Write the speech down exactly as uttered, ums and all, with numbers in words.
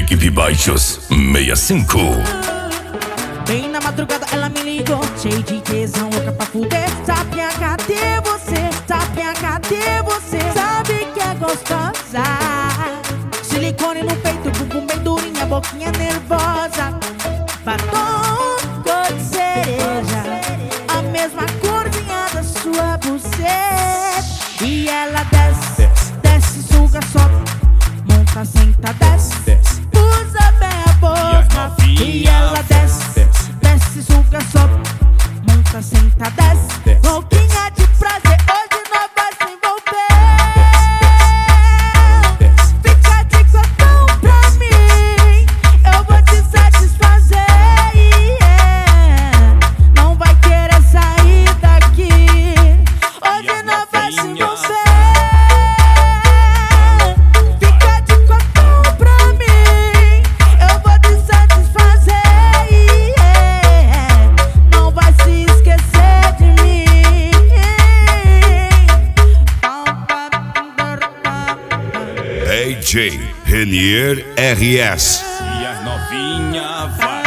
Equipe Baixos sessenta e cinco. Bem na madrugada ela me ligou, cheio de tesão, louca pra fuder. Sapinha, cadê você? Sapinha, cadê você? Sabe que é gostosa. Silicone no peito, bumbum bem durinha, boquinha nervosa. Batom cor de cereja, a mesma corzinha da sua buceta. E ela desce, desce, suga, sobe, monta, senta, desce, usa bem a boca. E ela desce, desce, suga, sobe, monta, senta, desce, louquinha de prazer, hoje nós vai se envolver. Fica de cotão pra mim, eu vou te satisfazer, yeah. Não vai querer sair daqui, hoje nós vai se envolver. Fica de cotão pra mim, eu vou te satisfazer, yeah. Não vai se esquecer de mim. D J Renier R S. E as novinha vai